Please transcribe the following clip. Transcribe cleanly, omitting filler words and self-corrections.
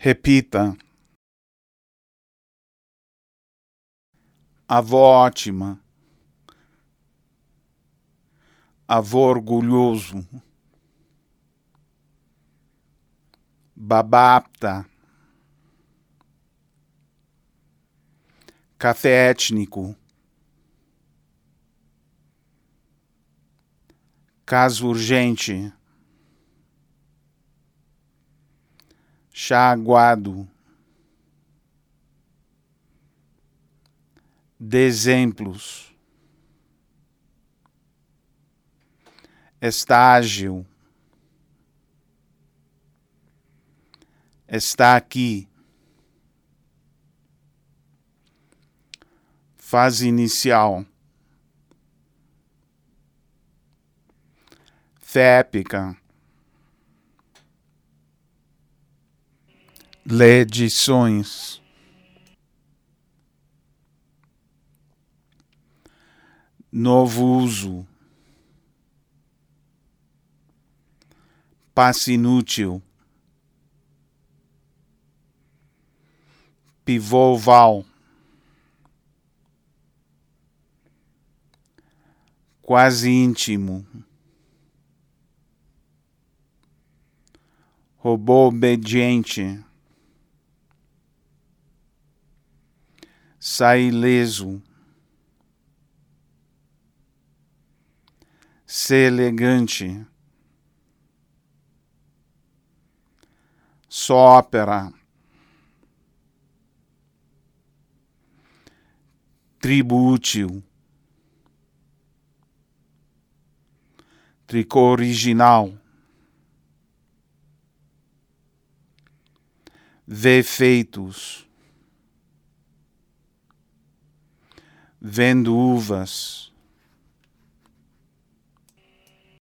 Repita. Avó ótima. Avô orgulhoso. Babá apta. Café étnico. Caso urgente. Chá aguado. Dê exemplos. Estágio. Está aqui. Fase inicial. Fé épica. Ledições. Novo uso. Passe inútil. Pivô oval. Quase íntimo. Robô obediente. Sai ileso. Ser elegante. Só ópera. Tribo útil. Tricô original. Vê feitos. Vendo uvas.